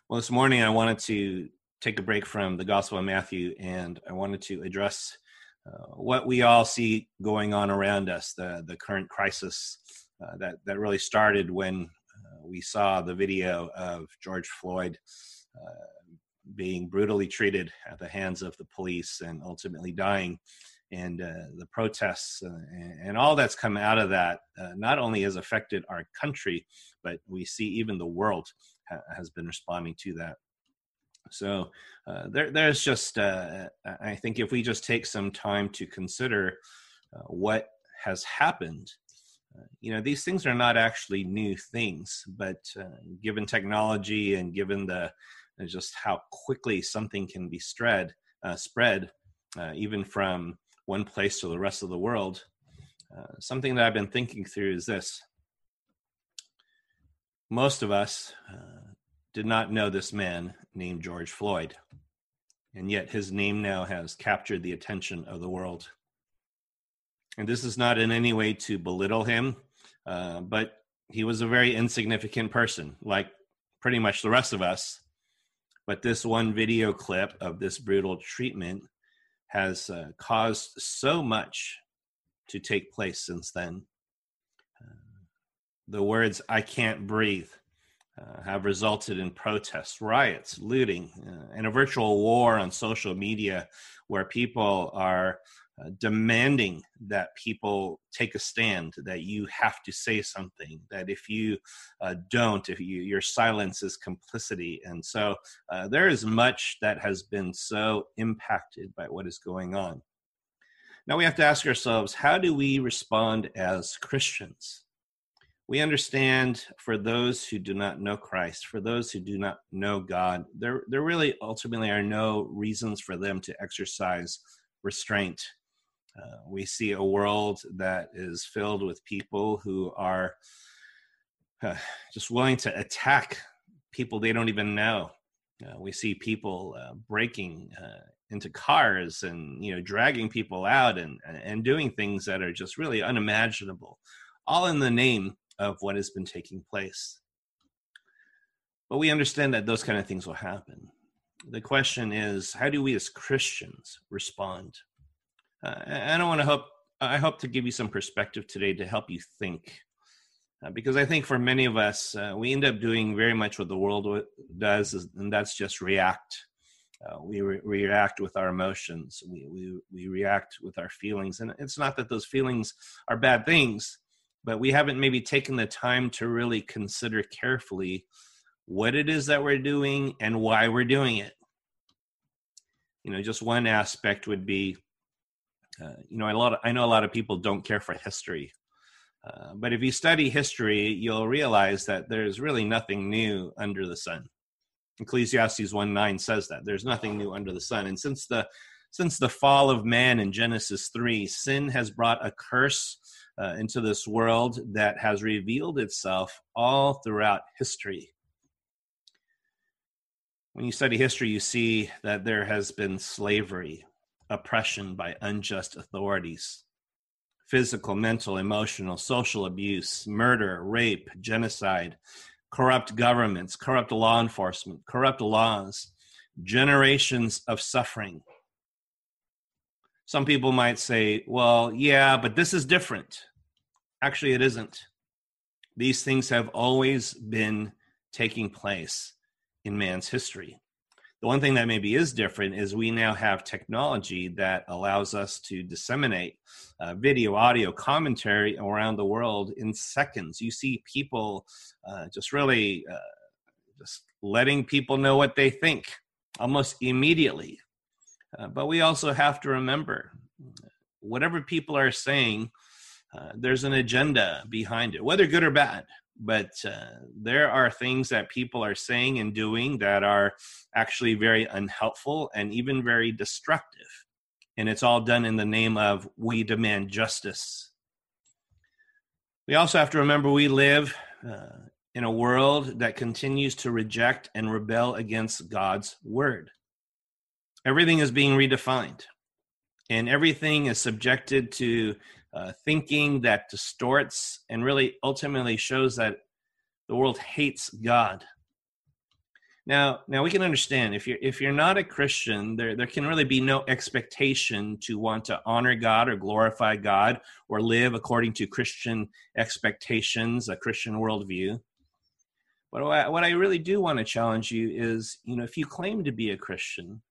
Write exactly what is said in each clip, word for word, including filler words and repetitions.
Well, this morning I wanted to take a break from the Gospel of Matthew, and I wanted to address uh, what we all see going on around us, the, the current crisis uh, that, that really started when uh, we saw the video of George Floyd uh, being brutally treated at the hands of the police and ultimately dying. And uh, the protests uh, and, and all that's come out of that uh, not only has affected our country, but we see even the world ha- has been responding to that. So uh, there, there's just, uh, I think if we just take some time to consider uh, what has happened, uh, you know, these things are not actually new things, but uh, given technology and given the just how quickly something can be spread, uh, spread uh, even from one place to the rest of the world, uh, something that I've been thinking through is this. Most of us uh, did not know this man named George Floyd, and yet his name now has captured the attention of the world. And this is not in any way to belittle him, uh, but he was a very insignificant person, like pretty much the rest of us. But this one video clip of this brutal treatment has uh, caused so much to take place since then. Uh, the words, "I can't breathe," uh, have resulted in protests, riots, looting, uh, and a virtual war on social media where people are uh, demanding that people take a stand, that you have to say something, that if you uh, don't, if you, your silence is complicity. And so uh, there is much that has been so impacted by what is going on. Now we have to ask ourselves, how do we respond as Christians? We understand for those who do not know Christ, for those who do not know God, there, there really ultimately are no reasons for them to exercise restraint. Uh, we see a world that is filled with people who are uh, just willing to attack people they don't even know. Uh, we see people uh, breaking uh, into cars and, you know, dragging people out and, and doing things that are just really unimaginable, all in the name of what has been taking place. But we understand that those kind of things will happen. The question is, how do we as Christians respond? Uh, I don't want to hope, I hope to give you some perspective today to help you think. Uh, because I think for many of us, uh, we end up doing very much what the world does, and that's just react. Uh, we re- react with our emotions. We, we, we react with our feelings. And it's not that those feelings are bad things, but we haven't maybe taken the time to really consider carefully what it is that we're doing and why we're doing it. You know, just one aspect would be, Uh, you know, a lot of, I know a lot of people don't care for history, uh, but if you study history, you'll realize that there's really nothing new under the sun. Ecclesiastes one nine says that there's nothing new under the sun. And since the since the fall of man in Genesis three, sin has brought a curse uh, into this world that has revealed itself all throughout history. When you study history, you see that there has been slavery, oppression by unjust authorities, physical, mental, emotional, social abuse, murder, rape, genocide, corrupt governments, corrupt law enforcement, corrupt laws, generations of suffering. Some people might say, well, yeah, but this is different. Actually, it isn't. These things have always been taking place in man's history. The one thing that maybe is different is we now have technology that allows us to disseminate uh, video, audio, commentary around the world in seconds. You see people uh, just really uh, just letting people know what they think almost immediately. Uh, but we also have to remember, whatever people are saying, uh, there's an agenda behind it, whether good or bad. But uh, there are things that people are saying and doing that are actually very unhelpful and even very destructive. And it's all done in the name of, we demand justice. We also have to remember we live uh, in a world that continues to reject and rebel against God's word. Everything is being redefined, and everything is subjected to Uh, thinking that distorts and really ultimately shows that the world hates God. Now, now we can understand if you're if you're not a Christian, there there can really be no expectation to want to honor God or glorify God or live according to Christian expectations, a Christian worldview. But what I, what I really do want to challenge you is, you know, if you claim to be a Christian,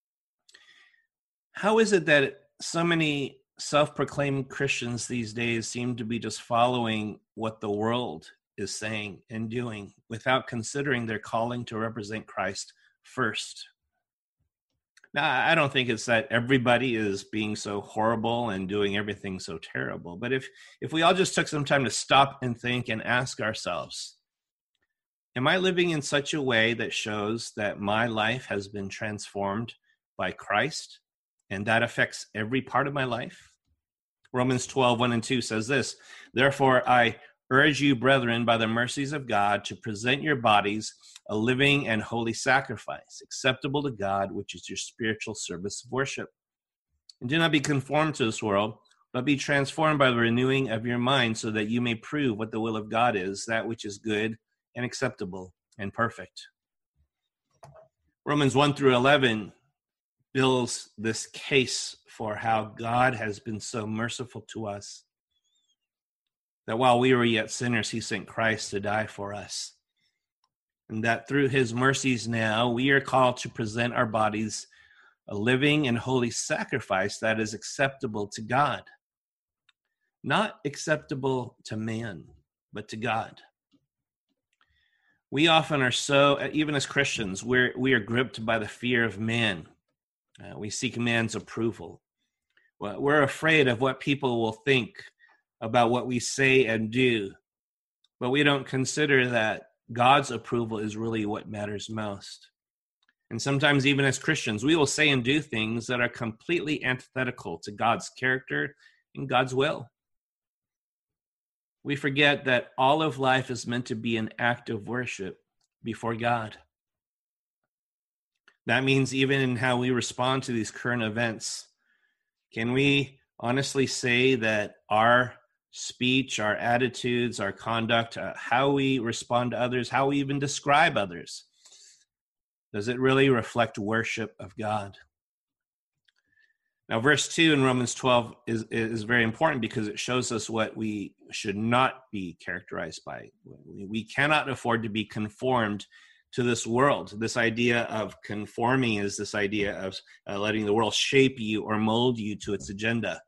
how is it that so many self-proclaimed Christians these days seem to be just following what the world is saying and doing without considering their calling to represent Christ first? Now, I don't think it's that everybody is being so horrible and doing everything so terrible, but if if we all just took some time to stop and think and ask ourselves, am I living in such a way that shows that my life has been transformed by Christ, and that affects every part of my life? Romans twelve, one and two says this, "Therefore I urge you, brethren, by the mercies of God, to present your bodies a living and holy sacrifice, acceptable to God, which is your spiritual service of worship. And do not be conformed to this world, but be transformed by the renewing of your mind, so that you may prove what the will of God is, that which is good and acceptable and perfect." Romans one through eleven builds this case for how God has been so merciful to us, that while we were yet sinners, he sent Christ to die for us. And that through his mercies now, we are called to present our bodies a living and holy sacrifice that is acceptable to God. Not acceptable to man, but to God. We often are so, even as Christians, we're, we are gripped by the fear of man. Uh, we seek man's approval. Well, we're afraid of what people will think about what we say and do, but we don't consider that God's approval is really what matters most. And sometimes even as Christians, we will say and do things that are completely antithetical to God's character and God's will. We forget that all of life is meant to be an act of worship before God. That means even in how we respond to these current events, can we honestly say that our speech, our attitudes, our conduct, uh, how we respond to others, how we even describe others, does it really reflect worship of God? Now, verse two in Romans twelve is, is very important because it shows us what we should not be characterized by. We cannot afford to be conformed to this world. This idea of conforming is this idea of uh, letting the world shape you or mold you to its agenda.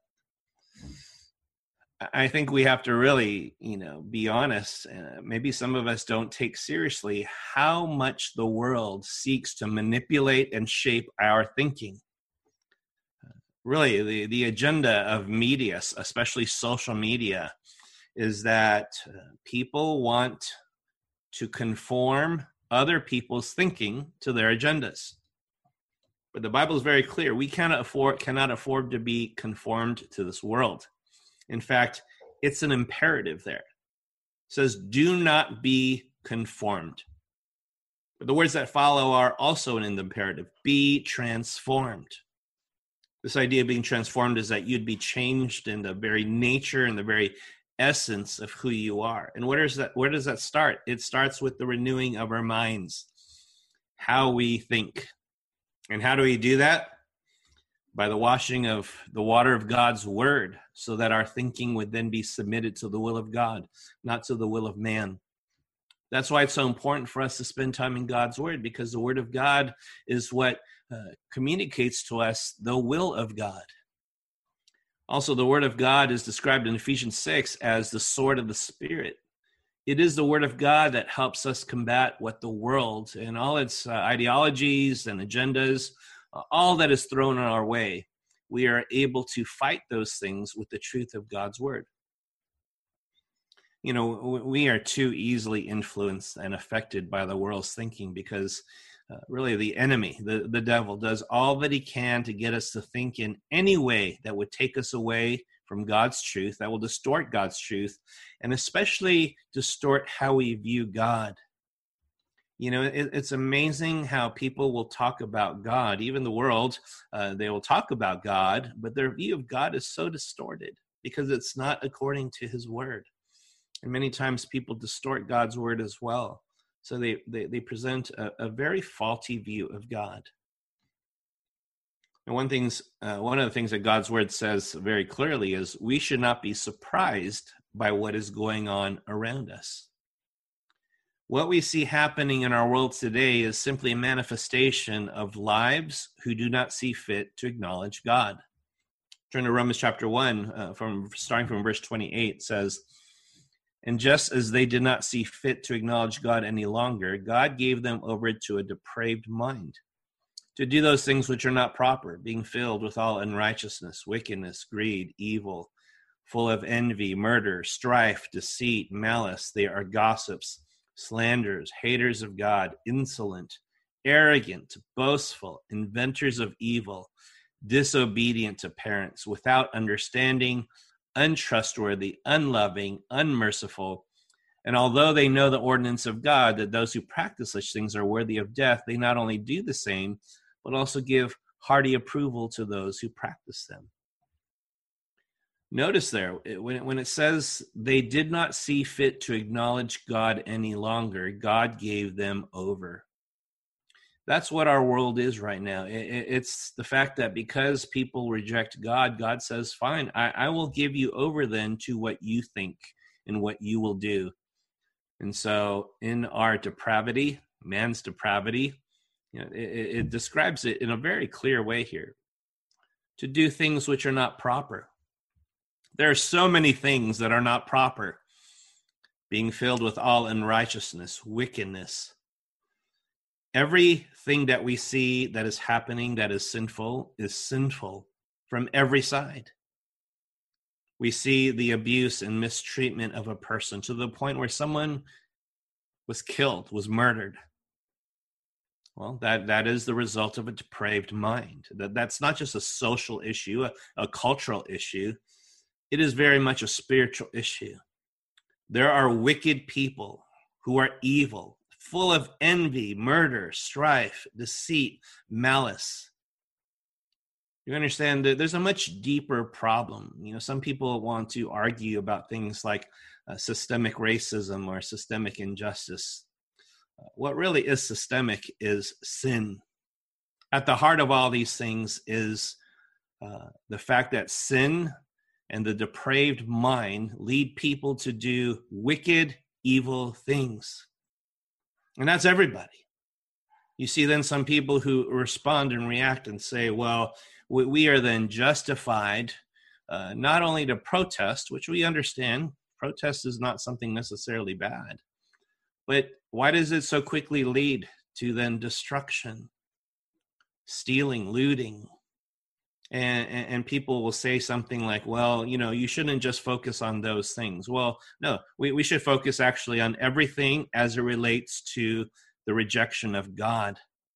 I think we have to really, you know, be honest. Uh, maybe some of us don't take seriously how much the world seeks to manipulate and shape our thinking. Really, the, the agenda of media, especially social media, is that uh, people want to conform other people's thinking to their agendas. But the Bible is very clear. We cannot afford, cannot afford to be conformed to this world. In fact, it's an imperative there. It says, do not be conformed. But the words that follow are also an imperative. Be transformed. This idea of being transformed is that you'd be changed in the very nature and the very essence of who you are. And where does that, where does that start? It starts with the renewing of our minds, how we think. And how do we do that? By the washing of the water of God's word, so that our thinking would then be submitted to the will of God, not to the will of man. That's why it's so important for us to spend time in God's word, because the word of God is what uh, communicates to us the will of God. Also, the word of God is described in Ephesians six as the sword of the Spirit. It is the word of God that helps us combat what the world and all its uh, ideologies and agendas, uh, all that is thrown in our way, we are able to fight those things with the truth of God's word. You know, we are too easily influenced and affected by the world's thinking because uh, really the enemy, the, the devil, does all that he can to get us to think in any way that would take us away from God's truth, that will distort God's truth, and especially distort how we view God. You know, it, it's amazing how people will talk about God, even the world, uh, they will talk about God, but their view of God is so distorted because it's not according to his word. And many times people distort God's word as well So they, they, they present a, a very faulty view of God. And one things, uh, one of the things that God's word says very clearly is we should not be surprised by what is going on around us. What we see happening in our world today is simply a manifestation of lives who do not see fit to acknowledge God. Turn to Romans chapter one, uh, from starting from verse twenty-eight, says, "And just as they did not see fit to acknowledge God any longer, God gave them over to a depraved mind, to do those things which are not proper, being filled with all unrighteousness, wickedness, greed, evil, full of envy, murder, strife, deceit, malice. They are gossips, slanderers, haters of God, insolent, arrogant, boastful, inventors of evil, disobedient to parents, without understanding, untrustworthy, unloving, unmerciful. And although they know the ordinance of God, that those who practice such things are worthy of death, they not only do the same, but also give hearty approval to those who practice them." Notice there, when it, when it says they did not see fit to acknowledge God any longer, God gave them over. That's what our world is right now. It, it, it's the fact that because people reject God, God says, fine, I, I will give you over then to what you think and what you will do. And so in our depravity, man's depravity, you know, it, it describes it in a very clear way here. To do things which are not proper. There are so many things that are not proper. Being filled with all unrighteousness, wickedness. Everything that we see that is happening that is sinful is sinful from every side. We see the abuse and mistreatment of a person to the point where someone was killed, was murdered. Well, that, that is the result of a depraved mind. That, that's not just a social issue, a, a cultural issue. It is very much a spiritual issue. There are wicked people who are evil, full of envy, murder, strife, deceit, malice. You understand that there's a much deeper problem. You know, some people want to argue about things like uh, systemic racism or systemic injustice. Uh, what really is systemic is sin. At the heart of all these things is uh, the fact that sin and the depraved mind lead people to do wicked, evil things. And that's everybody. You see then some people who respond and react and say, well, we are then justified uh, not only to protest, which we understand, protest is not something necessarily bad, but why does it so quickly lead to then destruction, stealing, looting? And, and, and people will say something like, well, you know, you shouldn't just focus on those things. Well, no, we, we should focus actually on everything as it relates to the rejection of God.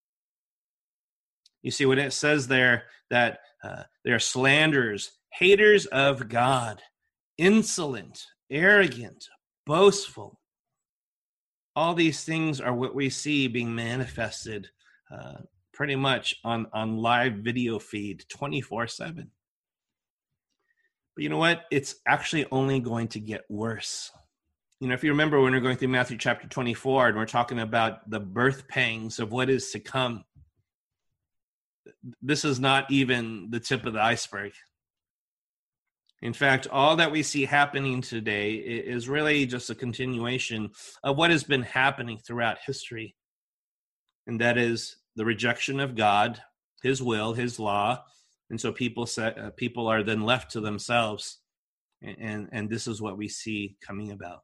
You see what it says there, that uh, they're slanderers, haters of God, insolent, arrogant, boastful. All these things are what we see being manifested uh, pretty much on, on live video feed twenty-four seven. But you know what? It's actually only going to get worse. You know, if you remember when we we're going through Matthew chapter twenty-four and we're talking about the birth pangs of what is to come, this is not even the tip of the iceberg. In fact, all that we see happening today is really just a continuation of what has been happening throughout history. And that is the rejection of God, his will, his law. And so people say, uh, people are then left to themselves. And, and, and this is what we see coming about.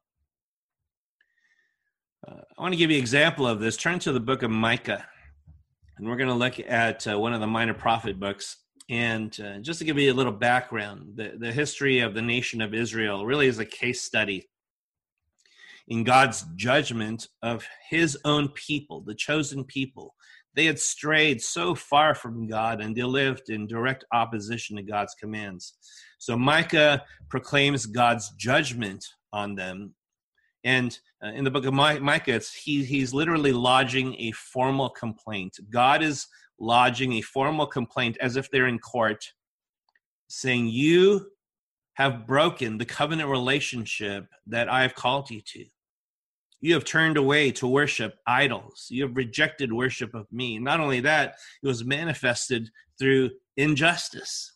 Uh, I want to give you an example of this. Turn to the book of Micah. And we're going to look at uh, one of the minor prophet books. And uh, just to give you a little background, the, the history of the nation of Israel really is a case study in God's judgment of his own people, the chosen people. They had strayed so far from God and they lived in direct opposition to God's commands. So Micah proclaims God's judgment on them. And uh, in the book of Micah, it's, he, he's literally lodging a formal complaint. God is lodging a formal complaint as if they're in court, saying, you have broken the covenant relationship that I have called you to. You have turned away to worship idols. You have rejected worship of me. Not only that, it was manifested through injustice.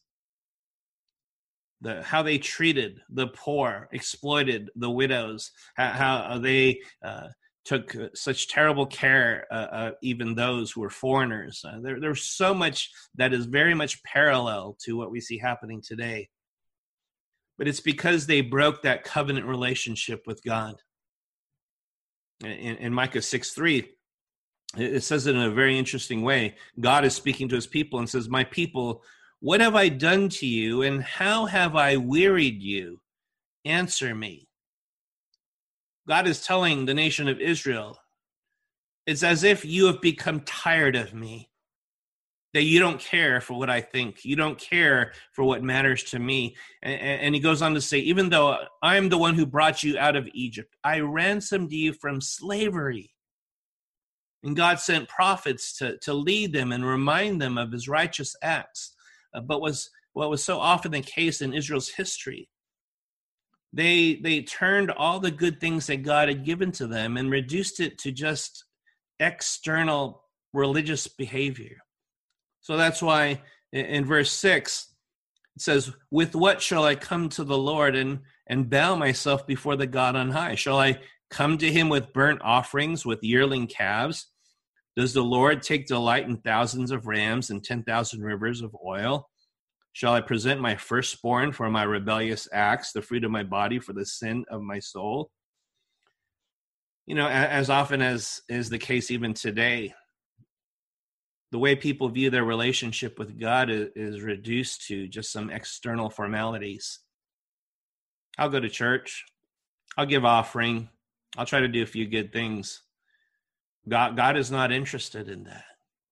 The, how they treated the poor, exploited the widows, how, how they uh, took such terrible care uh, of even those who were foreigners. Uh, there, there's so much that is very much parallel to what we see happening today. But it's because they broke that covenant relationship with God. In, in Micah six three, it says it in a very interesting way. God is speaking to his people and says, "My people, what have I done to you, and how have I wearied you? Answer me." God is telling the nation of Israel, it's as if you have become tired of me, that you don't care for what I think. You don't care for what matters to me. And, and he goes on to say, even though I'm the one who brought you out of Egypt, I ransomed you from slavery. And God sent prophets to, to lead them and remind them of his righteous acts. Uh, but was what was so often the case in Israel's history, they they turned all the good things that God had given to them and reduced it to just external religious behavior. So that's why in verse six, it says, "With what shall I come to the Lord and, and bow myself before the God on high? Shall I come to him with burnt offerings, with yearling calves? Does the Lord take delight in thousands of rams and ten thousand rivers of oil? Shall I present my firstborn for my rebellious acts, the fruit of my body for the sin of my soul?" You know, as often as is the case even today, the way people view their relationship with God is, is reduced to just some external formalities. I'll go to church. I'll give offering. I'll try to do a few good things. God, God is not interested in that.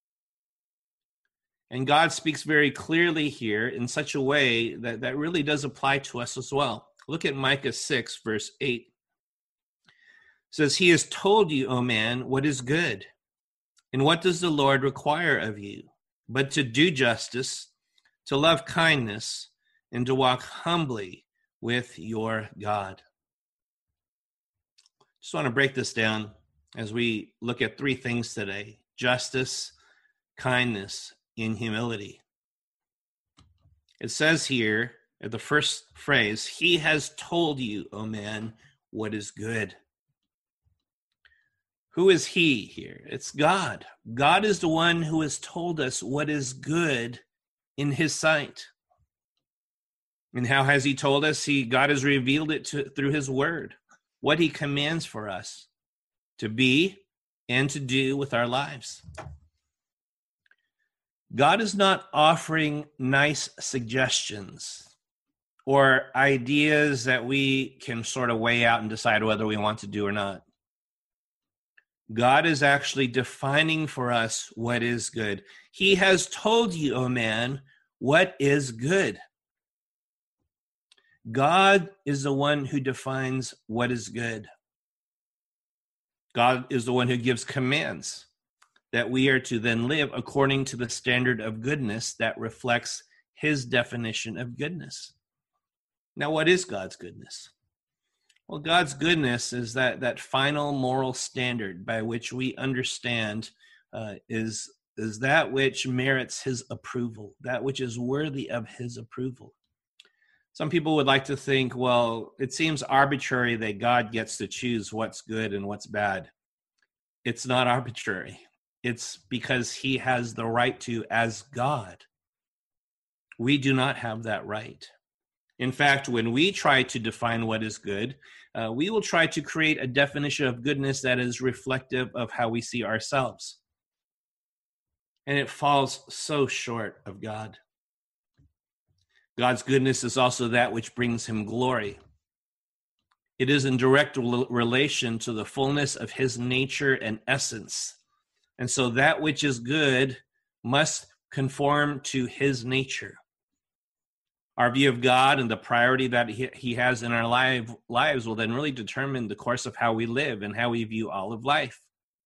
And God speaks very clearly here in such a way that, that really does apply to us as well. Look at Micah six, verse eight. It says, "He has told you, O man, what is good. And what does the Lord require of you? But to do justice, to love kindness, and to walk humbly with your God." Just want to break this down as we look at three things today: justice, kindness, and humility. It says here at the first phrase, "He has told you, O man, what is good." Who is he here? It's God. God is the one who has told us what is good in his sight. And how has he told us? He, God has revealed it to, through his word, what he commands for us to be and to do with our lives. God is not offering nice suggestions or ideas that we can sort of weigh out and decide whether we want to do or not. God is actually defining for us what is good. He has told you, O man, what is good. God is the one who defines what is good. God is the one who gives commands that we are to then live according to the standard of goodness that reflects his definition of goodness. Now, what is God's goodness? Well, God's goodness is that, that final moral standard by which we understand uh, is, is that which merits his approval, that which is worthy of his approval. Some people would like to think, well, it seems arbitrary that God gets to choose what's good and what's bad. It's not arbitrary. It's because he has the right to as God. We do not have that right. In fact, when we try to define what is good, uh, we will try to create a definition of goodness that is reflective of how we see ourselves. And it falls so short of God. God's goodness is also that which brings him glory. It is in direct relation to the fullness of his nature and essence. And so that which is good must conform to his nature. Our view of God and the priority that he, he has in our life, lives will then really determine the course of how we live and how we view all of life.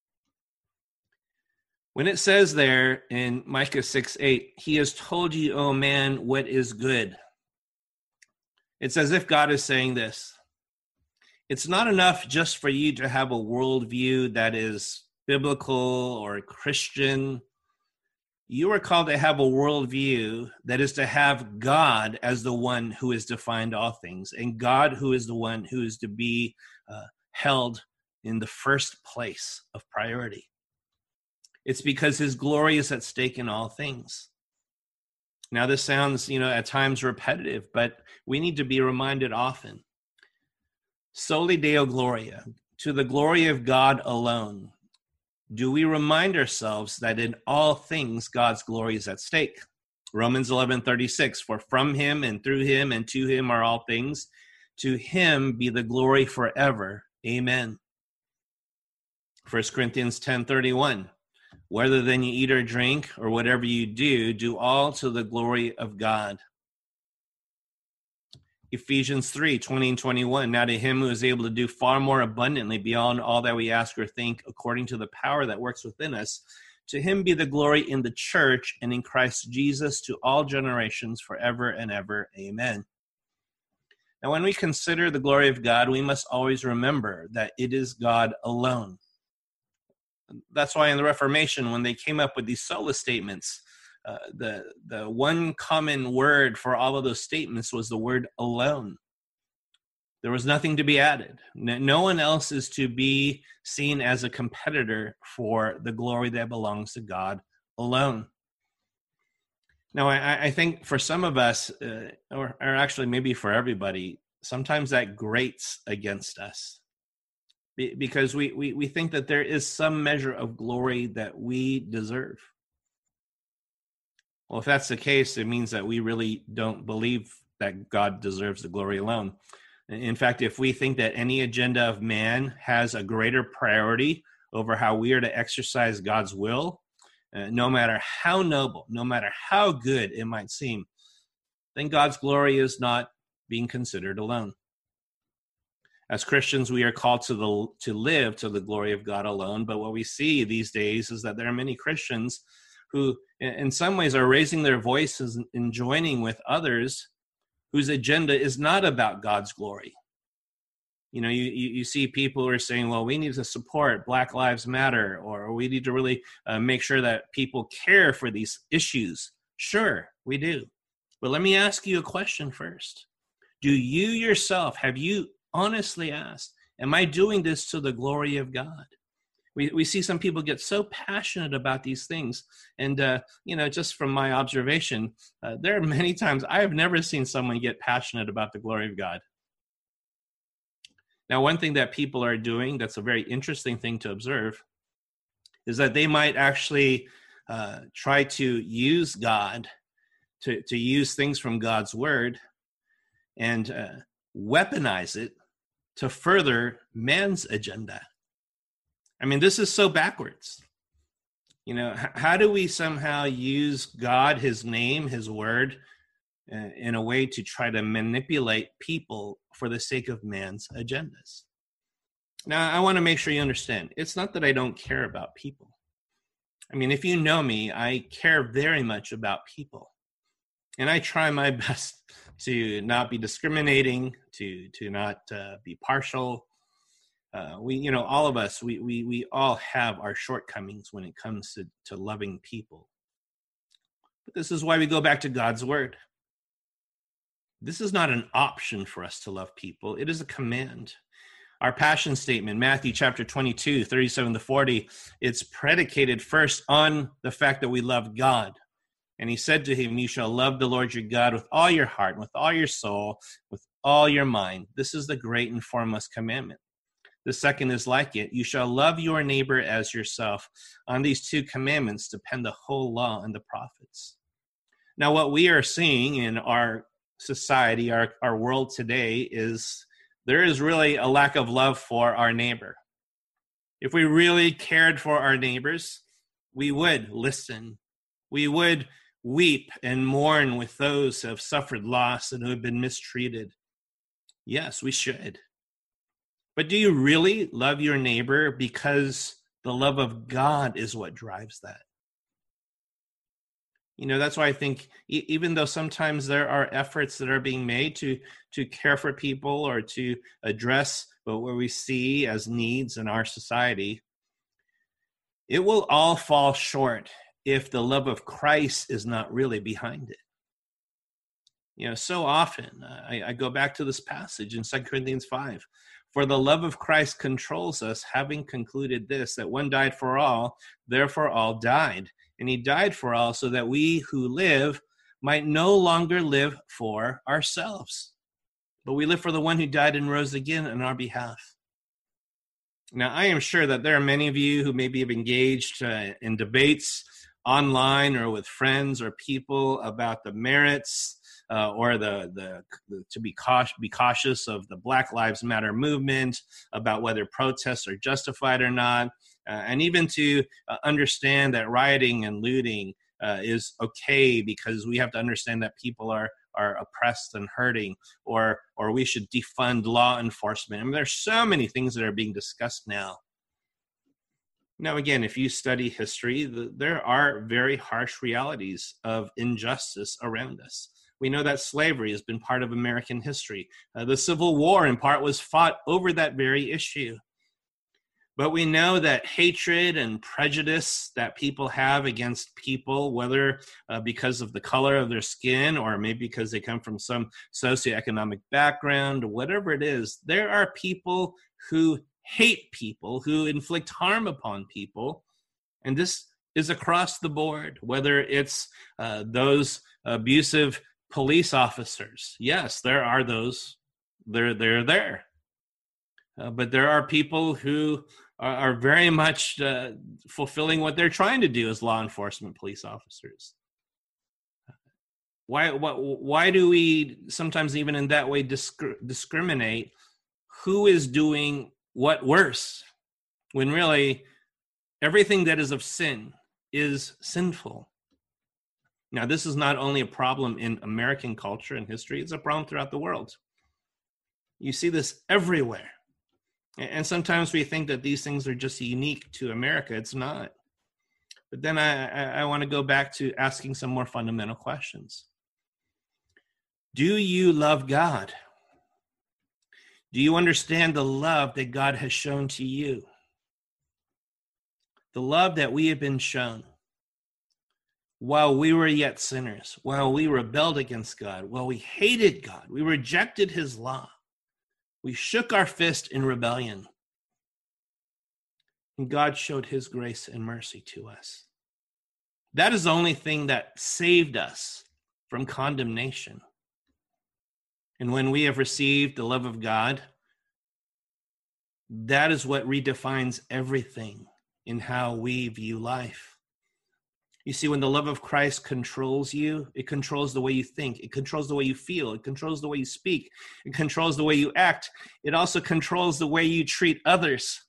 When it says there in Micah six eight, he has told you, O man, what is good. It's as if God is saying this. it's not enough just for you to have a worldview that is biblical or Christian. You are called to have a worldview that is to have God as the one who has defined all things, and God who is the one who is to be uh, held in the first place of priority. It's because his glory is at stake in all things. Now, this sounds, you know, at times repetitive, but we need to be reminded often. Soli Deo Gloria, to the glory of God alone, do we remind ourselves that in all things God's glory is at stake. Romans eleven thirty-six, for from him and through him and to him are all things. To him be the glory forever. Amen. First Corinthians ten thirty-one, whether then you eat or drink or whatever you do, do all to the glory of God. Ephesians three twenty and twenty-one, now to him who is able to do far more abundantly beyond all that we ask or think, according to the power that works within us, to him be the glory in the church and in Christ Jesus to all generations forever and ever. Amen. Now, when we consider the glory of God, we must always remember that it is God alone. That's why in the Reformation, when they came up with these sola statements, uh, the, the one common word for all of those statements was the word alone. There was nothing to be added. No, no one else is to be seen as a competitor for the glory that belongs to God alone. Now, I, I think for some of us, uh, or, or actually maybe for everybody, sometimes that grates against us. Because we, we, we think that there is some measure of glory that we deserve. Well, if that's the case, it means that we really don't believe that God deserves the glory alone. In fact, if we think that any agenda of man has a greater priority over how we are to exercise God's will, uh, no matter how noble, no matter how good it might seem, then God's glory is not being considered alone. As Christians, we are called to the to live to the glory of God alone. But what we see these days is that there are many Christians who, in some ways, are raising their voices and joining with others whose agenda is not about God's glory. You know, you, you, you see people who are saying, well, we need to support Black Lives Matter, or we need to really uh, make sure that people care for these issues. Sure, we do. But let me ask you a question first. Do you yourself, have you honestly asked, am I doing this to the glory of God? We we see some people get so passionate about these things. And, uh, you know, just from my observation, uh, there are many times I have never seen someone get passionate about the glory of God. Now, one thing that people are doing that's a very interesting thing to observe is that they might actually uh, try to use God, to, to use things from God's word and uh, weaponize it to further man's agenda. I mean, this is so backwards. You know, h- how do we somehow use God, his name, his word, uh, in a way to try to manipulate people for the sake of man's agendas? Now, I want to make sure you understand, it's not that I don't care about people. I mean, if you know me, I care very much about people. And I try my best to not be discriminating, to to not uh, be partial. Uh, we, you know, all of us, we we we all have our shortcomings when it comes to, to loving people. But this is why we go back to God's word. This is not an option for us to love people. It is a command. Our passion statement, Matthew chapter twenty-two, thirty-seven to forty, it's predicated first on the fact that we love God. And he said to him, you shall love the Lord your God with all your heart, with all your soul, with all your mind. This is the great and foremost commandment. The second is like it. You shall love your neighbor as yourself. On these two commandments depend the whole law and the prophets. Now, what we are seeing in our society, our, our world today, is there is really a lack of love for our neighbor. If we really cared for our neighbors, we would listen. We would weep and mourn with those who have suffered loss and who have been mistreated. Yes, we should. But do you really love your neighbor because the love of God is what drives that? You know, that's why I think e- even though sometimes there are efforts that are being made to, to care for people or to address but what we see as needs in our society, it will all fall short if the love of Christ is not really behind it. You know, so often, uh, I, I go back to this passage in Second Corinthians five. For the love of Christ controls us, having concluded this, that one died for all, therefore all died. And he died for all, so that we who live might no longer live for ourselves, but we live for the one who died and rose again on our behalf. Now, I am sure that there are many of you who maybe have engaged uh, in debates online or with friends or people about the merits uh, or the, the, the to be cautious, be cautious of the Black Lives Matter movement, about whether protests are justified or not, uh, and even to uh, understand that rioting and looting uh, is okay because we have to understand that people are are oppressed and hurting, or or we should defund law enforcement. I mean, there's so many things that are being discussed now. Now, again, if you study history, the, there are very harsh realities of injustice around us. We know that slavery has been part of American history. Uh, the Civil War, in part, was fought over that very issue. But we know that hatred and prejudice that people have against people, whether uh, because of the color of their skin or maybe because they come from some socioeconomic background, whatever it is, there are people who hate people, who inflict harm upon people. And this is across the board, whether it's uh, those abusive police officers. Yes, there are those. They're, they're there. Uh, but there are people who are very much uh, fulfilling what they're trying to do as law enforcement police officers. Why, why, why do we sometimes even in that way disc- discriminate who is doing what worse, when really everything that is of sin is sinful? Now, this is not only a problem in American culture and history, it's a problem throughout the world. You see this everywhere. And sometimes we think that these things are just unique to America. It's not. But then I, I, I want to go back to asking some more fundamental questions. Do you love God? Do you understand the love that God has shown to you? The love that we have been shown while we were yet sinners, while we rebelled against God, while we hated God, we rejected his law. We shook our fist in rebellion. And God showed his grace and mercy to us. That is the only thing that saved us from condemnation. And when we have received the love of God, that is what redefines everything in how we view life. You see, when the love of Christ controls you, it controls the way you think. It controls the way you feel. It controls the way you speak. It controls the way you act. It also controls the way you treat others.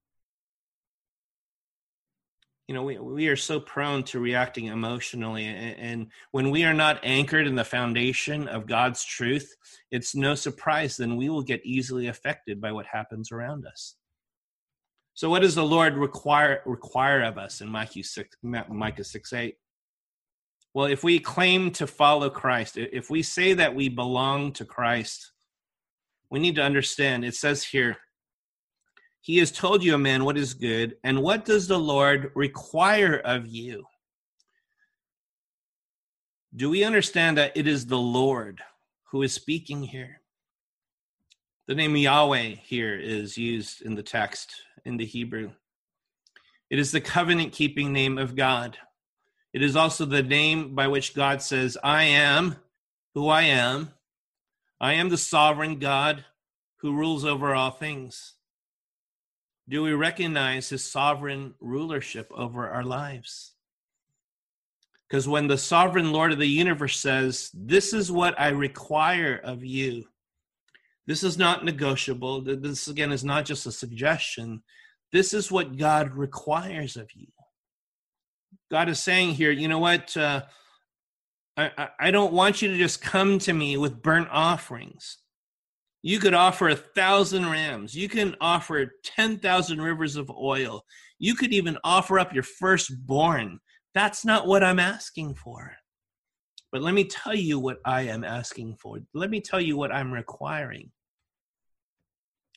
You know, we, we are so prone to reacting emotionally. And, and when we are not anchored in the foundation of God's truth, it's no surprise then we will get easily affected by what happens around us. So what does the Lord require require of us in Micah six eight? Well, if we claim to follow Christ, if we say that we belong to Christ, we need to understand, it says here, he has told you, a man, what is good, and what does the Lord require of you? Do we understand that it is the Lord who is speaking here? The name Yahweh here is used in the text in the Hebrew. It is the covenant-keeping name of God. It is also the name by which God says, I am who I am. I am the sovereign God who rules over all things. Do we recognize his sovereign rulership over our lives? Because when the sovereign Lord of the universe says, this is what I require of you, this is not negotiable. This, again, is not just a suggestion. This is what God requires of you. God is saying here, you know what? Uh, I, I don't want you to just come to me with burnt offerings. You could offer a thousand rams. You can offer ten thousand rivers of oil. You could even offer up your firstborn. That's not what I'm asking for. But let me tell you what I am asking for. Let me tell you what I'm requiring.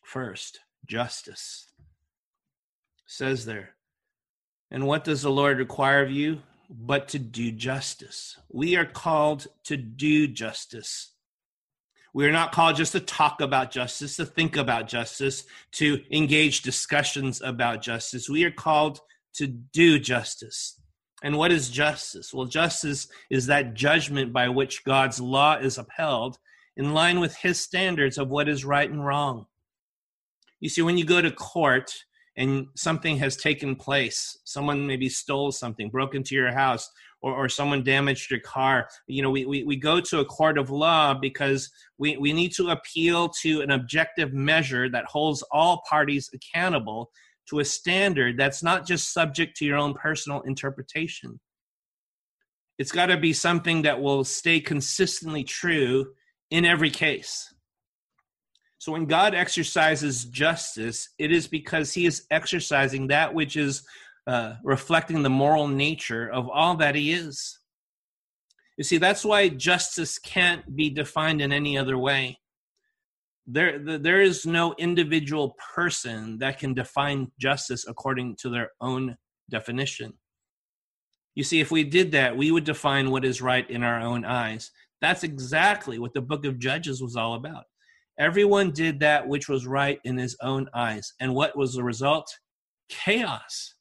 First, justice. It says there, and what does the Lord require of you? But to do justice. We are called to do justice. We are not called just to talk about justice, to think about justice, to engage discussions about justice. We are called to do justice. And what is justice? Well, justice is that judgment by which God's law is upheld in line with his standards of what is right and wrong. You see, when you go to court and something has taken place, someone maybe stole something, broke into your house, or, or someone damaged your car, you know, we, we, we go to a court of law because we, we need to appeal to an objective measure that holds all parties accountable to a standard that's not just subject to your own personal interpretation. It's got to be something that will stay consistently true in every case. So when God exercises justice, it is because he is exercising that which is uh, reflecting the moral nature of all that he is. You see, that's why justice can't be defined in any other way. There, there is no individual person that can define justice according to their own definition. You see, if we did that, we would define what is right in our own eyes. That's exactly what the book of Judges was all about. Everyone did that which was right in his own eyes. And what was the result? Chaos.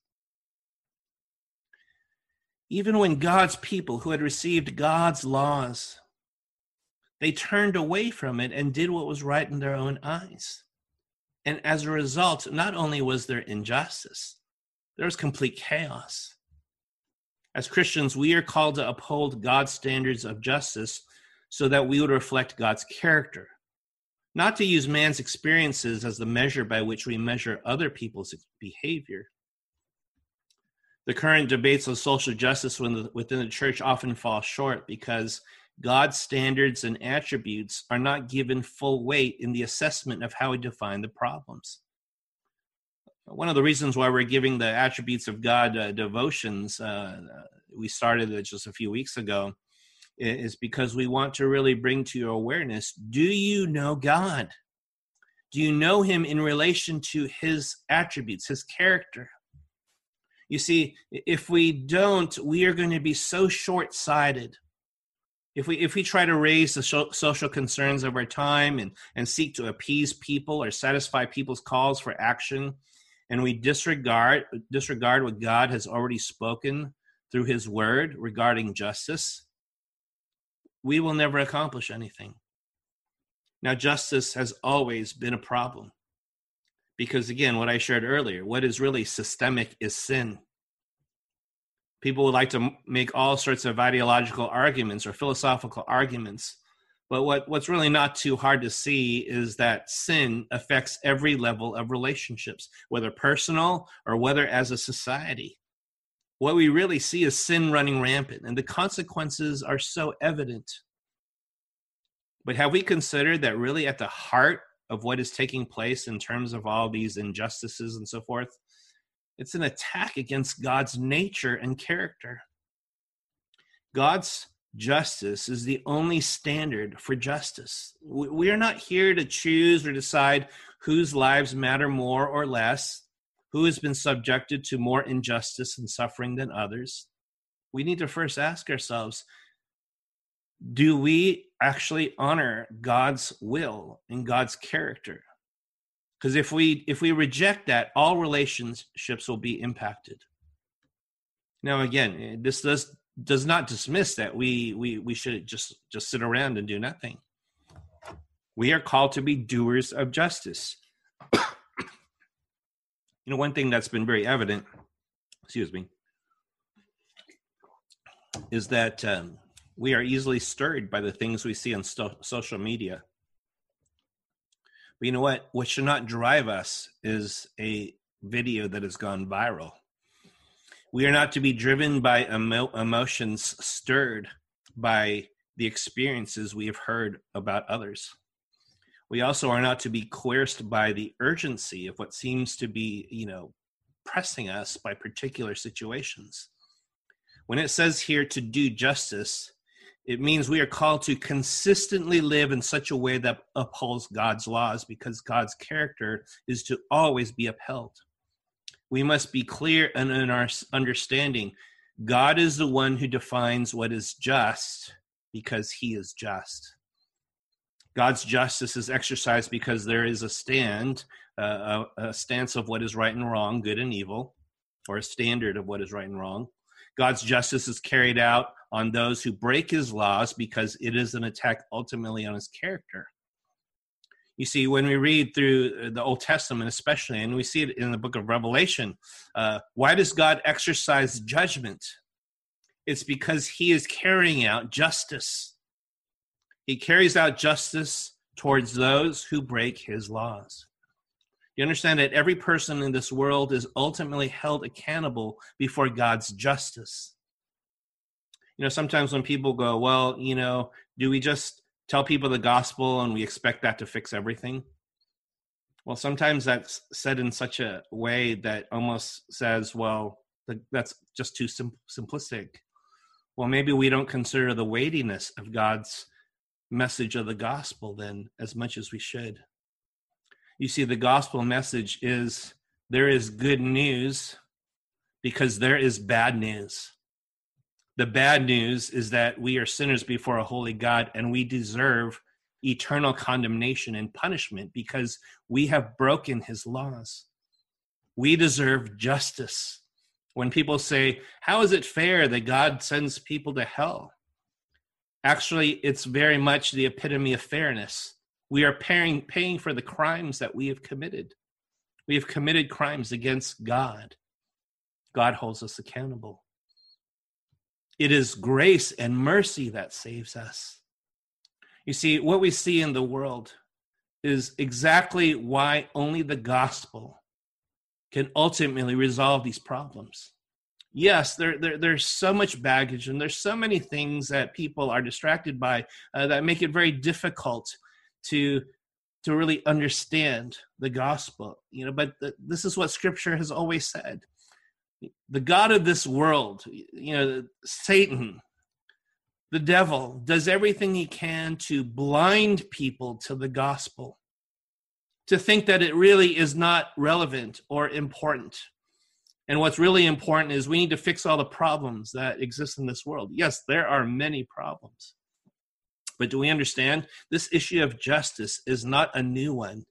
Even when God's people who had received God's laws, they turned away from it and did what was right in their own eyes. And as a result, not only was there injustice, there was complete chaos. As Christians, we are called to uphold God's standards of justice so that we would reflect God's character, not to use man's experiences as the measure by which we measure other people's behavior. The current debates on social justice within the church often fall short because God's standards and attributes are not given full weight in the assessment of how we define the problems. One of the reasons why we're giving the attributes of God uh, devotions, uh, we started it just a few weeks ago, is because we want to really bring to your awareness, do you know God? Do you know him in relation to his attributes, his character? You see, if we don't, we are going to be so short-sighted. If we if we try to raise the so, social concerns of our time and, and seek to appease people or satisfy people's calls for action, and we disregard disregard what God has already spoken through his word regarding justice, we will never accomplish anything. Now, justice has always been a problem because, again, what I shared earlier, what is really systemic is sin. People would like to make all sorts of ideological arguments or philosophical arguments, but what, what's really not too hard to see is that sin affects every level of relationships, whether personal or whether as a society. What we really see is sin running rampant, and the consequences are so evident. But have we considered that really at the heart of what is taking place in terms of all these injustices and so forth, it's an attack against God's nature and character. God's justice is the only standard for justice. We are not here to choose or decide whose lives matter more or less, who has been subjected to more injustice and suffering than others. We need to first ask ourselves, do we actually honor God's will and God's character? Because if we if we reject that, all relationships will be impacted. Now, again, this does does not dismiss that we we we should just just sit around and do nothing. We are called to be doers of justice. You know, one thing that's been very evident, excuse me, is that um, we are easily stirred by the things we see on sto- social media. But you know what? What should not drive us is a video that has gone viral. We are not to be driven by emo- emotions stirred by the experiences we have heard about others. We also are not to be coerced by the urgency of what seems to be, you know, pressing us by particular situations. When it says here to do justice, It means we are called to consistently live in such a way that upholds God's laws, because God's character is to always be upheld. We must be clear in, in our understanding. God is the one who defines what is just because he is just. God's justice is exercised because there is a stand, uh, a, a stance of what is right and wrong, good and evil, or a standard of what is right and wrong. God's justice is carried out on those who break his laws because it is an attack ultimately on his character. You see, when we read through the Old Testament especially, and we see it in the book of Revelation, uh, why does God exercise judgment? It's because he is carrying out justice. He carries out justice towards those who break his laws. You understand that every person in this world is ultimately held accountable before God's justice. You know, sometimes when people go, well, you know, do we just tell people the gospel and we expect that to fix everything? Well, sometimes that's said in such a way that almost says, well, that's just too sim- simplistic. Well, maybe we don't consider the weightiness of God's message of the gospel then as much as we should. You see, the gospel message is there is good news because there is bad news. The bad news is that we are sinners before a holy God, and we deserve eternal condemnation and punishment because we have broken his laws. We deserve justice. When people say, how is it fair that God sends people to hell? Actually, it's very much the epitome of fairness. We are paying, paying for the crimes that we have committed. We have committed crimes against God. God holds us accountable. It is grace and mercy that saves us. You see, what we see in the world is exactly why only the gospel can ultimately resolve these problems. Yes, there, there, there's so much baggage and there's so many things that people are distracted by uh, that make it very difficult to, to really understand the gospel. You know, but the, this is what Scripture has always said. The God of this world, you know, Satan, the devil, does everything he can to blind people to the gospel, to think that it really is not relevant or important. And what's really important is we need to fix all the problems that exist in this world. Yes, there are many problems. But do we understand? This issue of justice is not a new one.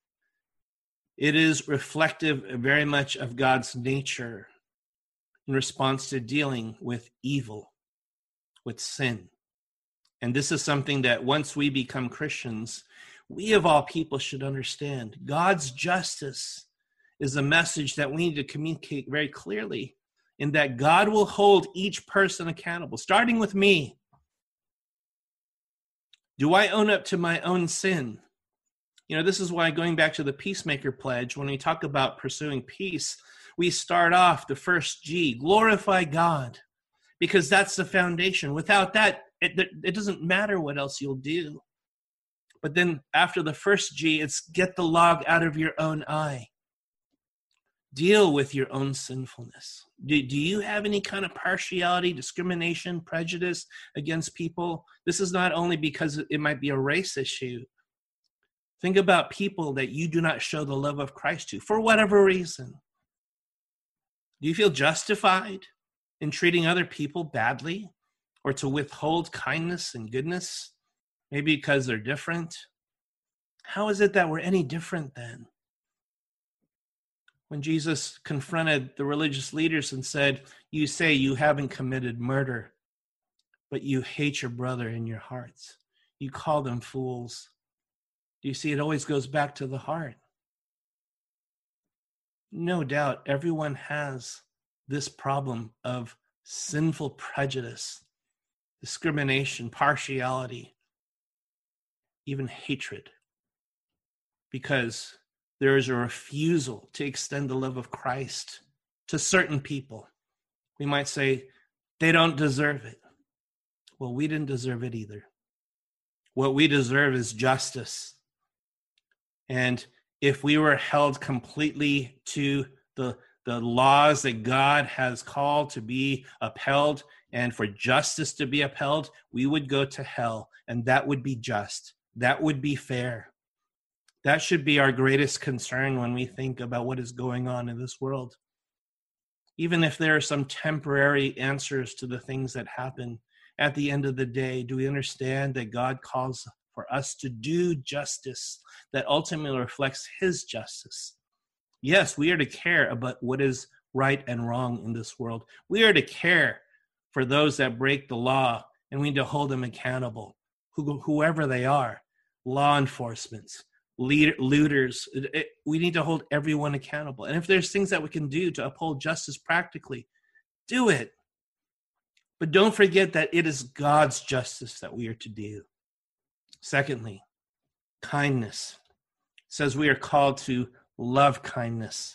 It is reflective very much of God's nature in response to dealing with evil, with sin. And this is something that once we become Christians, we of all people should understand. God's justice is a message that we need to communicate very clearly, in that God will hold each person accountable, starting with me. Do I own up to my own sin? You know, this is why, going back to the Peacemaker Pledge, when we talk about pursuing peace, we start off the first G, glorify God, because that's the foundation. Without that, it, it doesn't matter what else you'll do. But then after the first G, it's get the log out of your own eye. Deal with your own sinfulness. Do, do you have any kind of partiality, discrimination, prejudice against people? This is not only because it might be a race issue. Think about people that you do not show the love of Christ to, for whatever reason. Do you feel justified in treating other people badly, or to withhold kindness and goodness, maybe because they're different? How is it that we're any different then? When Jesus confronted the religious leaders and said, you say you haven't committed murder, but you hate your brother in your hearts. You call them fools. Do you see, it always goes back to the heart. No doubt everyone has this problem of sinful prejudice, discrimination, partiality, even hatred, because there is a refusal to extend the love of Christ to certain people. We might say, they don't deserve it. Well, we didn't deserve it either. What we deserve is justice. And if we were held completely to the, the laws that God has called to be upheld and for justice to be upheld, we would go to hell, and that would be just. That would be fair. That should be our greatest concern when we think about what is going on in this world. Even if there are some temporary answers to the things that happen, at the end of the day, do we understand that God calls for us to do justice that ultimately reflects his justice? Yes, we are to care about what is right and wrong in this world. We are to care for those that break the law, and we need to hold them accountable, who, whoever they are, law enforcement, leader, looters. It, it, we need to hold everyone accountable. And if there's things that we can do to uphold justice practically, do it. But don't forget that it is God's justice that we are to do. Secondly, kindness. It says we are called to love kindness.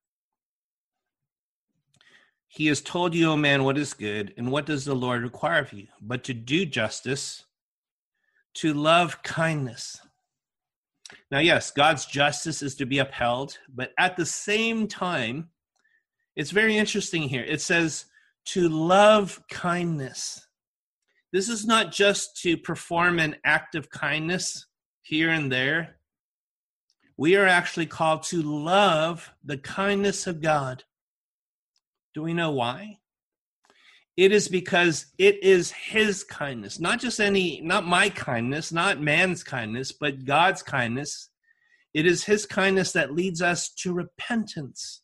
He has told you, O man, what is good, and what does the Lord require of you? But to do justice, to love kindness. Now, yes, God's justice is to be upheld, but at the same time, it's very interesting here. It says to love kindness. This is not just to perform an act of kindness here and there. We are actually called to love the kindness of God. Do we know why? It is because it is his kindness, not just any, not my kindness, not man's kindness, but God's kindness. It is his kindness that leads us to repentance.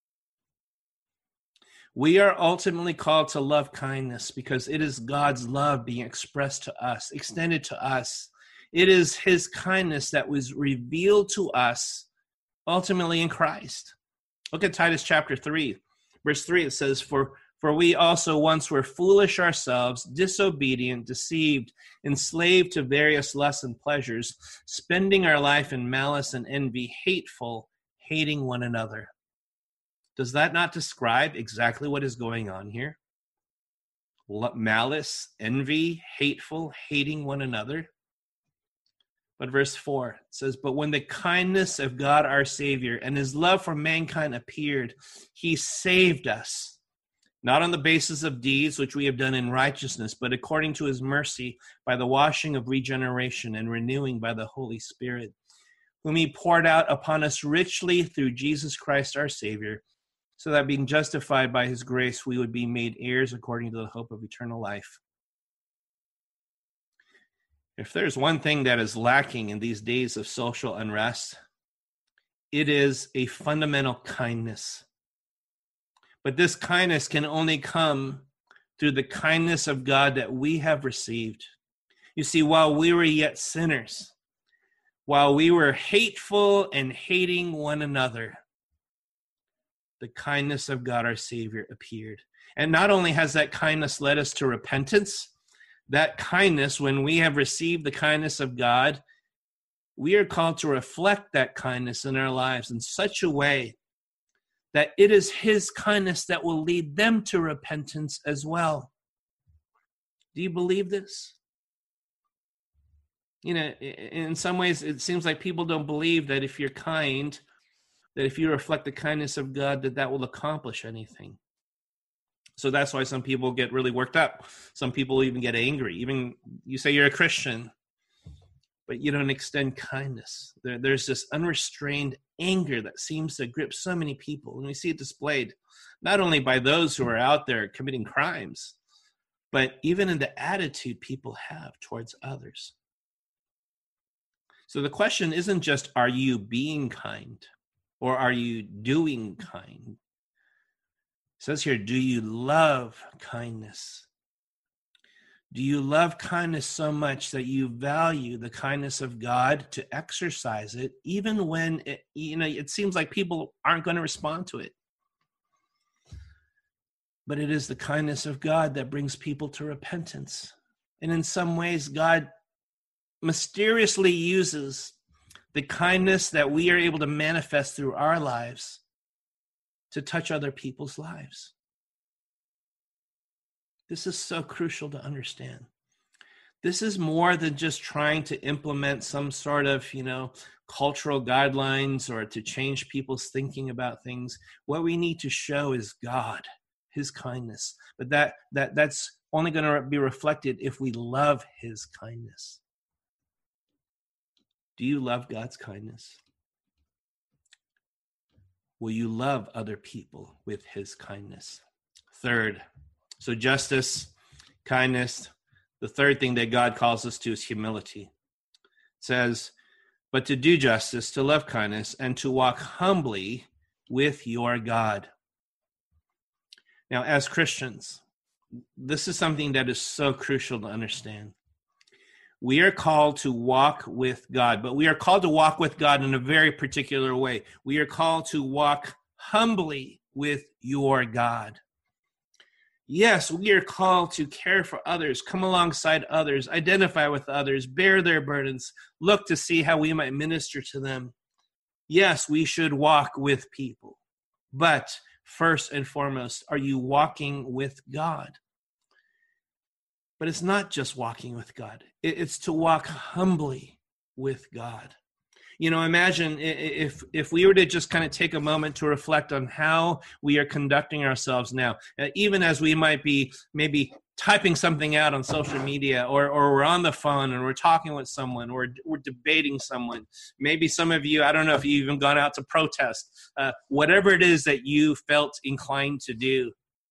We are ultimately called to love kindness because it is God's love being expressed to us, extended to us. It is his kindness that was revealed to us ultimately in Christ. Look at Titus chapter three, verse three. It says, For For we also once were foolish ourselves, disobedient, deceived, enslaved to various lusts and pleasures, spending our life in malice and envy, hateful, hating one another. Does that not describe exactly what is going on here? Malice, envy, hateful, hating one another. But verse four says, But when the kindness of God our Savior and his love for mankind appeared, he saved us. Not on the basis of deeds which we have done in righteousness, but according to his mercy, by the washing of regeneration and renewing by the Holy Spirit, whom he poured out upon us richly through Jesus Christ our Savior, so that being justified by his grace, we would be made heirs according to the hope of eternal life. If there's one thing that is lacking in these days of social unrest, it is a fundamental kindness. But this kindness can only come through the kindness of God that we have received. You see, while we were yet sinners, while we were hateful and hating one another, the kindness of God our Savior appeared. And not only has that kindness led us to repentance, that kindness, when we have received the kindness of God, we are called to reflect that kindness in our lives in such a way that it is his kindness that will lead them to repentance as well. Do you believe this? You know, in some ways, it seems like people don't believe that if you're kind, that if you reflect the kindness of God, that that will accomplish anything. So that's why some people get really worked up. Some people even get angry. Even you say you're a Christian, but you don't extend kindness. There, there's this unrestrained anger that seems to grip so many people. And we see it displayed not only by those who are out there committing crimes, but even in the attitude people have towards others. So the question isn't just, are you being kind or are you doing kind? It says here, do you love kindness? Do you love kindness so much that you value the kindness of God to exercise it, even when it, you know, it seems like people aren't going to respond to it? But it is the kindness of God that brings people to repentance. And in some ways, God mysteriously uses the kindness that we are able to manifest through our lives to touch other people's lives. This is so crucial to understand. This is more than just trying to implement some sort of, you know, cultural guidelines or to change people's thinking about things. What we need to show is God, his kindness. But that that that's only going to be reflected if we love his kindness. Do you love God's kindness? Will you love other people with his kindness? Third, so justice, kindness. The third thing that God calls us to is humility. It says, but to do justice, to love kindness, and to walk humbly with your God. Now, as Christians, this is something that is so crucial to understand. We are called to walk with God, but we are called to walk with God in a very particular way. We are called to walk humbly with your God. Yes, we are called to care for others, come alongside others, identify with others, bear their burdens, look to see how we might minister to them. Yes, we should walk with people. But first and foremost, are you walking with God? But it's not just walking with God. It's to walk humbly with God. You know, imagine if if we were to just kind of take a moment to reflect on how we are conducting ourselves now, uh, even as we might be maybe typing something out on social media, or or we're on the phone and we're talking with someone, or we're debating someone. Maybe some of you, I don't know if you've even gone out to protest, uh, whatever it is that you felt inclined to do.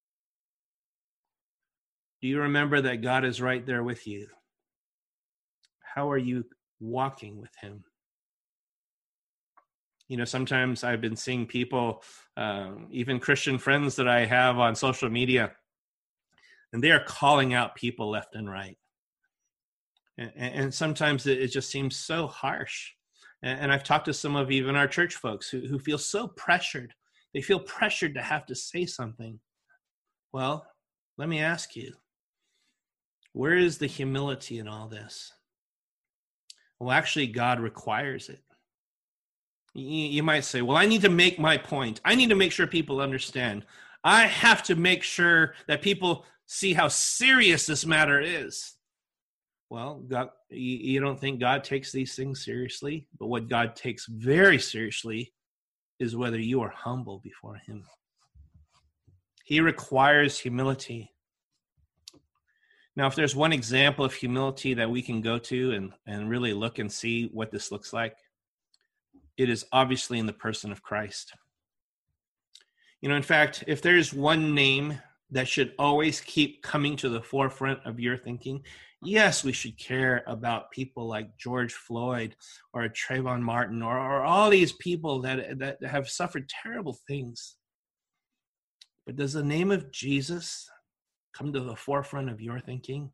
Do you remember that God is right there with you? How are you walking with him? You know, sometimes I've been seeing people, uh, even Christian friends that I have on social media, and they are calling out people left and right. And, and sometimes it, it just seems so harsh. And, and I've talked to some of even our church folks who, who feel so pressured. They feel pressured to have to say something. Well, let me ask you, where is the humility in all this? Well, actually, God requires it. You might say, well, I need to make my point. I need to make sure people understand. I have to make sure that people see how serious this matter is. Well, God, you don't think God takes these things seriously? But what God takes very seriously is whether you are humble before him. He requires humility. Now, if there's one example of humility that we can go to and, and really look and see what this looks like, it is obviously in the person of Christ. You know, in fact, if there's one name that should always keep coming to the forefront of your thinking, yes, we should care about people like George Floyd or Trayvon Martin or, or all these people that, that have suffered terrible things. But does the name of Jesus come to the forefront of your thinking?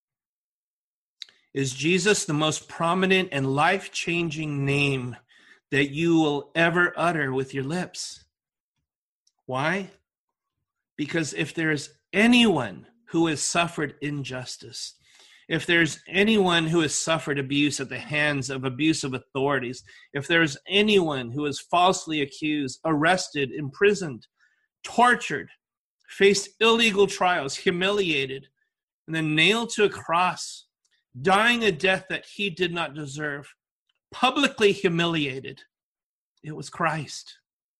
Is Jesus the most prominent and life-changing name that you will ever utter with your lips? Why? Because if there's anyone who has suffered injustice, if there's anyone who has suffered abuse at the hands of abusive authorities, if there's anyone who is falsely accused, arrested, imprisoned, tortured, faced illegal trials, humiliated, and then nailed to a cross, dying a death that he did not deserve, publicly humiliated, it was Christ.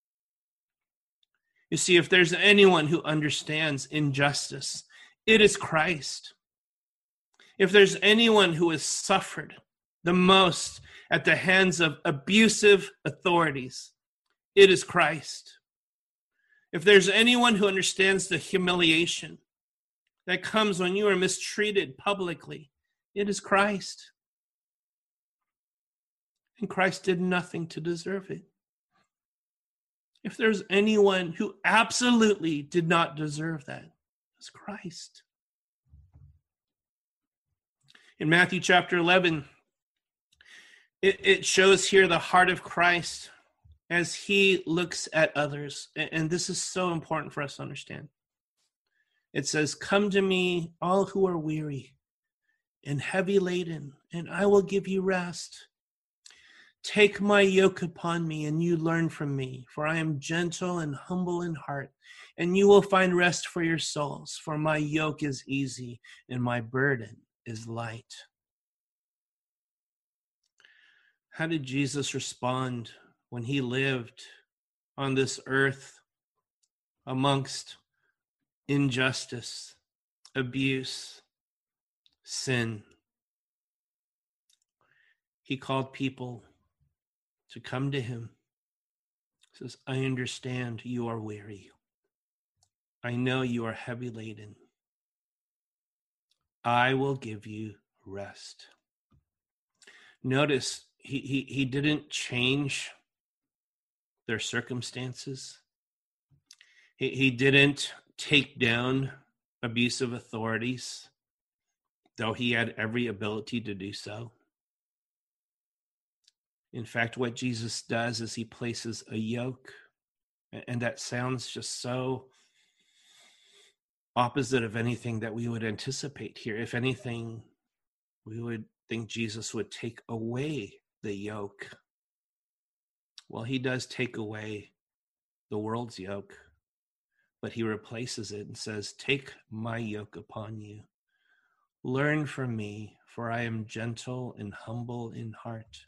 You see, if there's anyone who understands injustice, it is Christ. If there's anyone who has suffered the most at the hands of abusive authorities, it is Christ. If there's anyone who understands the humiliation that comes when you are mistreated publicly, it is Christ. And Christ did nothing to deserve it. If there's anyone who absolutely did not deserve that, it's Christ. In Matthew chapter eleven, it, it shows here the heart of Christ as he looks at others. And this is so important for us to understand. It says, "Come to me, all who are weary and heavy laden, and I will give you rest. Take my yoke upon me, and you learn from me, for I am gentle and humble in heart, and you will find rest for your souls. For my yoke is easy, and my burden is light. How did Jesus respond when he lived on this earth amongst injustice, abuse, sin? He called people to come to him. He says, I understand you are weary. I know you are heavy laden. I will give you rest. Notice he, he, he didn't change their circumstances. He, he didn't take down abusive authorities, though he had every ability to do so. In fact, what Jesus does is he places a yoke, and that sounds just so opposite of anything that we would anticipate here. If anything, we would think Jesus would take away the yoke. Well, he does take away the world's yoke, but he replaces it and says, take my yoke upon you. Learn from me, for I am gentle and humble in heart.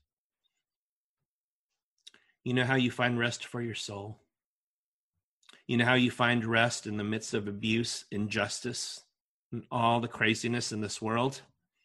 You know how you find rest for your soul? You know how you find rest in the midst of abuse, injustice, and all the craziness in this world?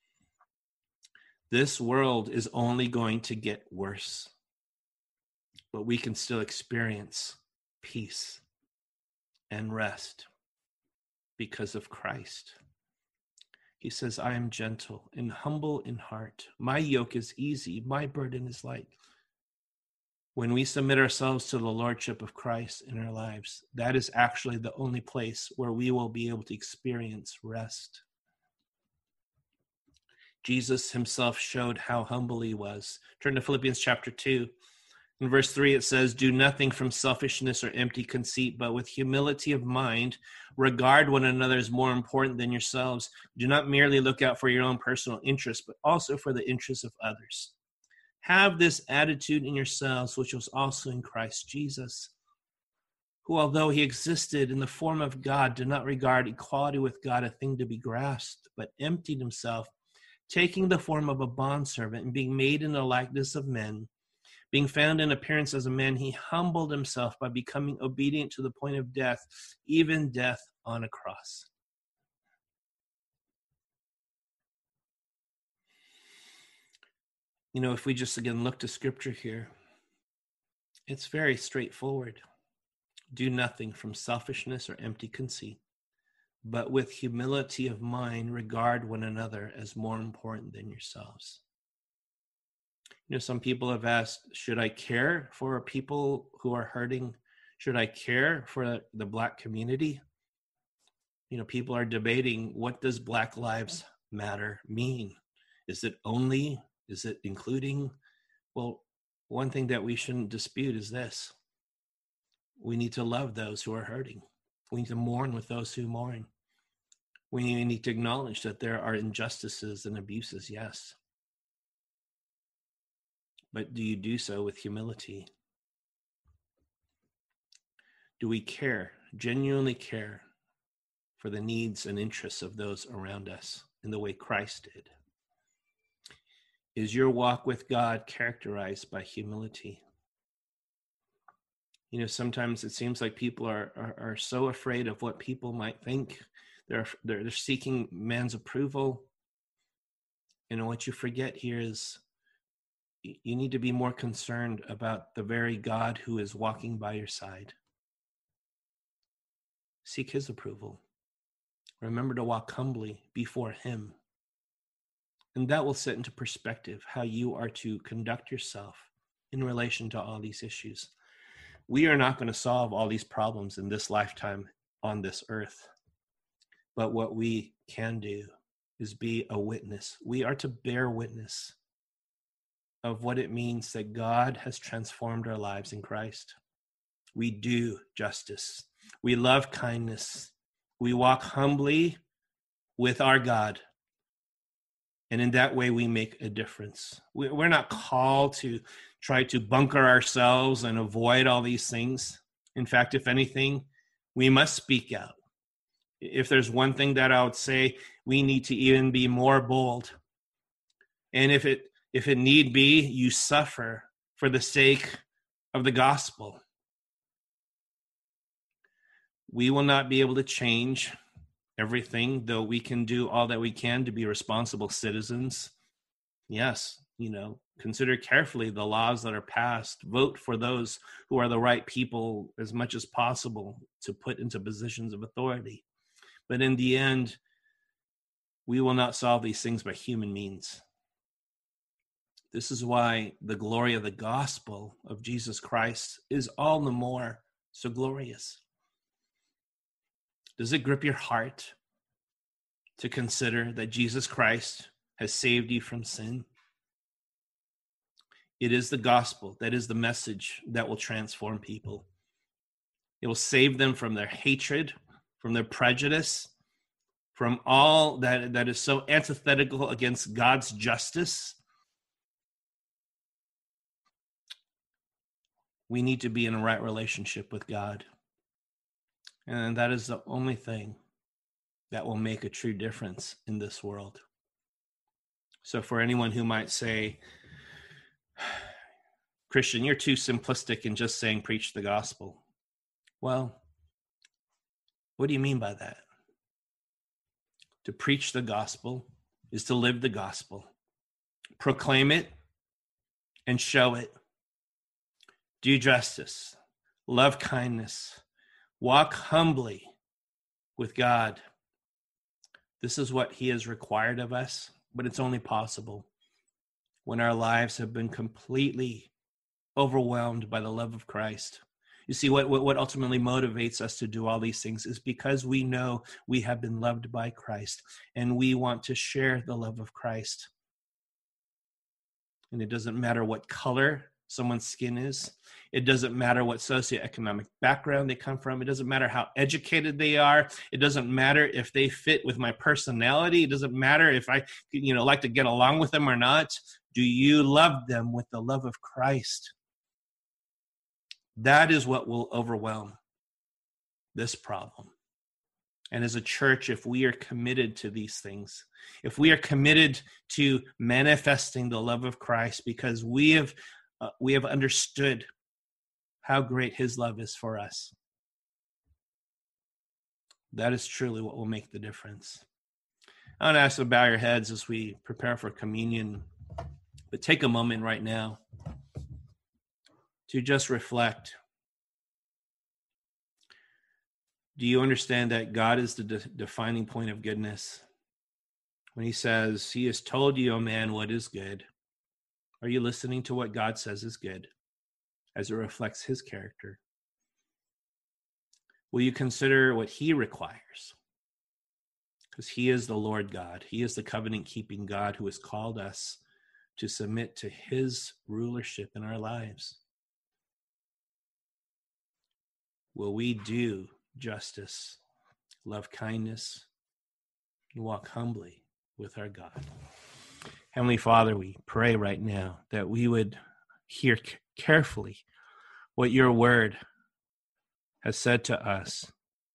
This world is only going to get worse, but we can still experience peace and rest because of Christ. He says, I am gentle and humble in heart. My yoke is easy. My burden is light. When we submit ourselves to the lordship of Christ in our lives, that is actually the only place where we will be able to experience rest. Jesus himself showed how humble he was. Turn to Philippians chapter two. In verse three, it says, do nothing from selfishness or empty conceit, but with humility of mind, regard one another as more important than yourselves. Do not merely look out for your own personal interests, but also for the interests of others. Have this attitude in yourselves, which was also in Christ Jesus, who, although he existed in the form of God, did not regard equality with God a thing to be grasped, but emptied himself, taking the form of a bondservant and being made in the likeness of men. Being found in appearance as a man, he humbled himself by becoming obedient to the point of death, even death on a cross. You know, if we just again look to scripture here, it's very straightforward. Do nothing from selfishness or empty conceit, but with humility of mind, regard one another as more important than yourselves. You know, some people have asked, should I care for people who are hurting? Should I care for the Black community? You know, people are debating, what does Black Lives Matter mean? Is it only, is it including? Well, one thing that we shouldn't dispute is this. We need to love those who are hurting. We need to mourn with those who mourn. We need to acknowledge that there are injustices and abuses, yes. But do you do so with humility? Do we care, genuinely care for the needs and interests of those around us in the way Christ did? Is your walk with God characterized by humility? You know, sometimes it seems like people are, are, are so afraid of what people might think. They're, they're, they're seeking man's approval. And what you forget here is you need to be more concerned about the very God who is walking by your side. Seek his approval. Remember to walk humbly before him. And that will set into perspective how you are to conduct yourself in relation to all these issues. We are not going to solve all these problems in this lifetime on this earth. But what we can do is be a witness. We are to bear witness of what it means that God has transformed our lives in Christ. We do justice. We love kindness. We walk humbly with our God. And in that way, we make a difference. We're not called to try to bunker ourselves and avoid all these things. In fact, if anything, we must speak out. If there's one thing that I would say, we need to even be more bold. And if it if it need be, you suffer for the sake of the gospel. We will not be able to change everything, though we can do all that we can to be responsible citizens. Yes, you know, consider carefully the laws that are passed. Vote for those who are the right people as much as possible to put into positions of authority. But in the end, we will not solve these things by human means. This is why the glory of the gospel of Jesus Christ is all the more so glorious. Does it grip your heart to consider that Jesus Christ has saved you from sin? It is the gospel, that is the message that will transform people. It will save them from their hatred, from their prejudice, from all that, that is so antithetical against God's justice. We need to be in a right relationship with God. And that is the only thing that will make a true difference in this world. So for anyone who might say, Christian, you're too simplistic in just saying preach the gospel. Well, what do you mean by that? To preach the gospel is to live the gospel, proclaim it, and show it. Do justice, love kindness, walk humbly with God. This is what he has required of us, but it's only possible when our lives have been completely overwhelmed by the love of Christ. You see, what, what, what ultimately motivates us to do all these things is because we know we have been loved by Christ, and we want to share the love of Christ. And it doesn't matter what color someone's skin is. It doesn't matter what socioeconomic background they come from. It doesn't matter how educated they are. It doesn't matter if they fit with my personality. It doesn't matter if I, you know, like to get along with them or not. Do you love them with the love of Christ? That is what will overwhelm this problem. And as a church, if we are committed to these things, if we are committed to manifesting the love of Christ because we have uh, we have understood how great his love is for us, that is truly what will make the difference. I want to ask you to bow your heads as we prepare for communion, but take a moment right now to just reflect. Do you understand that God is the de- defining point of goodness? When he says, he has told you, O man, what is good. Are you listening to what God says is good as it reflects his character? Will you consider what he requires? Because he is the Lord God. He is the covenant-keeping God who has called us to submit to his rulership in our lives. Will we do justice, love kindness, and walk humbly with our God? Heavenly Father, we pray right now that we would hear c- carefully what your word has said to us.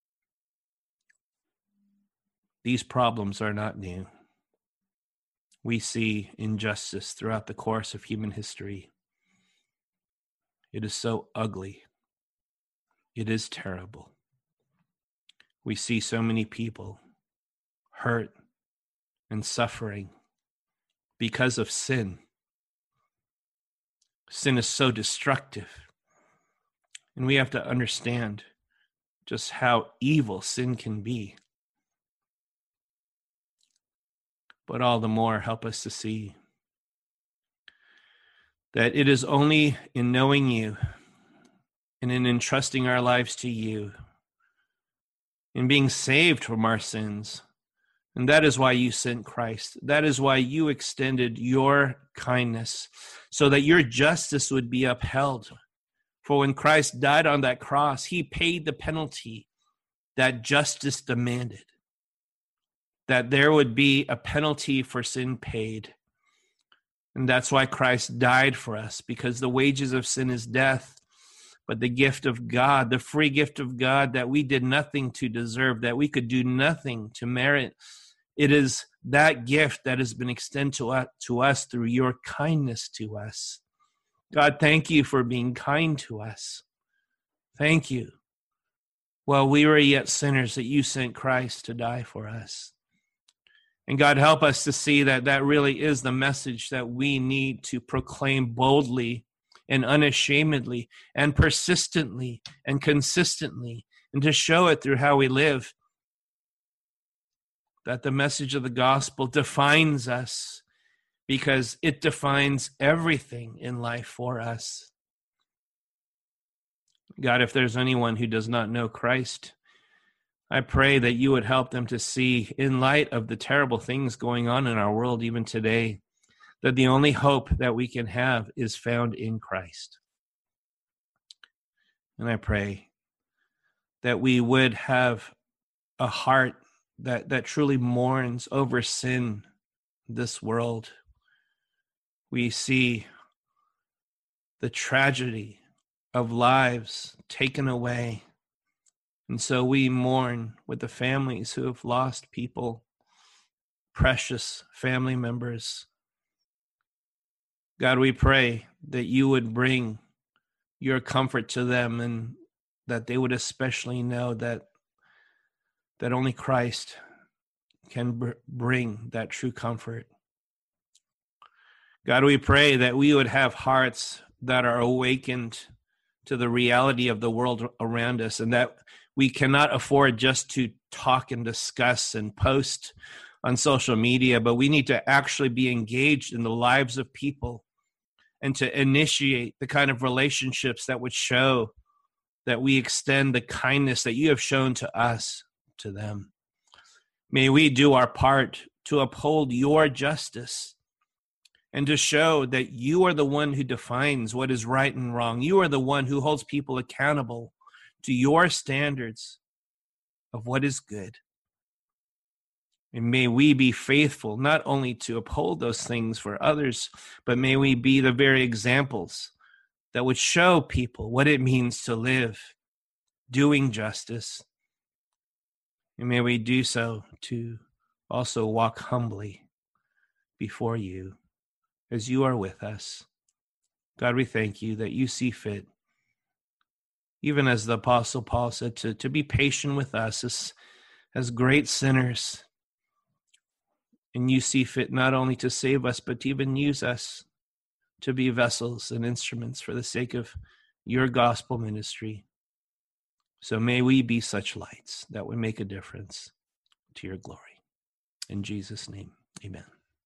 These problems are not new. We see injustice throughout the course of human history. It is so ugly. It is terrible. We see so many people hurt and suffering because of sin. Sin is so destructive. And we have to understand just how evil sin can be. But all the more help us to see that it is only in knowing you and in entrusting our lives to you, in being saved from our sins. And that is why you sent Christ. That is why you extended your kindness so that your justice would be upheld. For when Christ died on that cross, he paid the penalty that justice demanded. That there would be a penalty for sin paid. And that's why Christ died for us, because the wages of sin is death, but the gift of God, the free gift of God that we did nothing to deserve, that we could do nothing to merit. It is that gift that has been extended to us, to us through your kindness to us. God, thank you for being kind to us. Thank you. While we were yet sinners, that you sent Christ to die for us. And God, help us to see that that really is the message that we need to proclaim boldly and unashamedly and persistently and consistently, and to show it through how we live. That the message of the gospel defines us because it defines everything in life for us. God, if there's anyone who does not know Christ, I pray that you would help them to see, in light of the terrible things going on in our world even today, that the only hope that we can have is found in Christ. And I pray that we would have a heart that, that truly mourns over sin in this world. We see the tragedy of lives taken away. And so we mourn with the families who have lost people, precious family members. God, we pray that you would bring your comfort to them, and that they would especially know that, that only Christ can br- bring that true comfort. God, we pray that we would have hearts that are awakened to the reality of the world around us, and that we cannot afford just to talk and discuss and post on social media, but we need to actually be engaged in the lives of people and to initiate the kind of relationships that would show that we extend the kindness that you have shown to us to them. May we do our part to uphold your justice and to show that you are the one who defines what is right and wrong. You are the one who holds people accountable to your standards of what is good. And may we be faithful not only to uphold those things for others, but may we be the very examples that would show people what it means to live doing justice. And may we do so to also walk humbly before you as you are with us. God, we thank you that you see fit, even as the Apostle Paul said, to, to be patient with us as, as great sinners. And you see fit not only to save us, but to even use us to be vessels and instruments for the sake of your gospel ministry. So may we be such lights that would make a difference to your glory. In Jesus' name, amen.